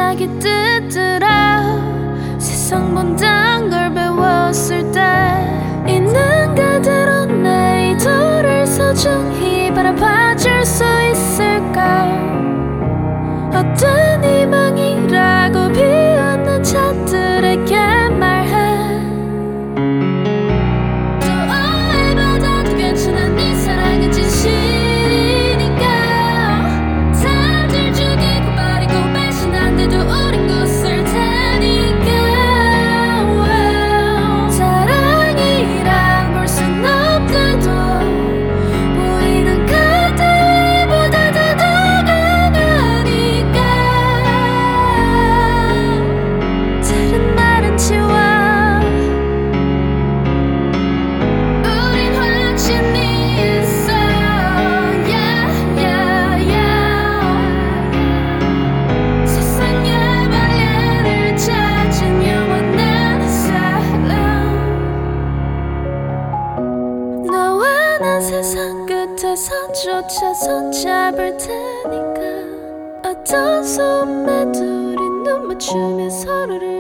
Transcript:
시작이 뜨더라. 세상 본단 걸 배웠을 때 있는 그대로 내 이도를 소중히 바라봐줄 수 있을까. 어떤 희망이라고 비웃는 자들에게 말해. 또 오해받아도 괜찮아. 네 사랑은 진실이니까. 다들 죽이고 버리고 배신한데도 우린 웃을 테니까. 사랑이란 볼 순 없대도 보이는 그대보다 더 다가가니까. 다른 말은 지워. 우린 확신이 있어. 세상의 방해를 찾은 영원한 사랑. 너와 난 세상 끝에서조차 손잡을 테니까. 어떤 소음에도 우린 눈 맞추며 서로를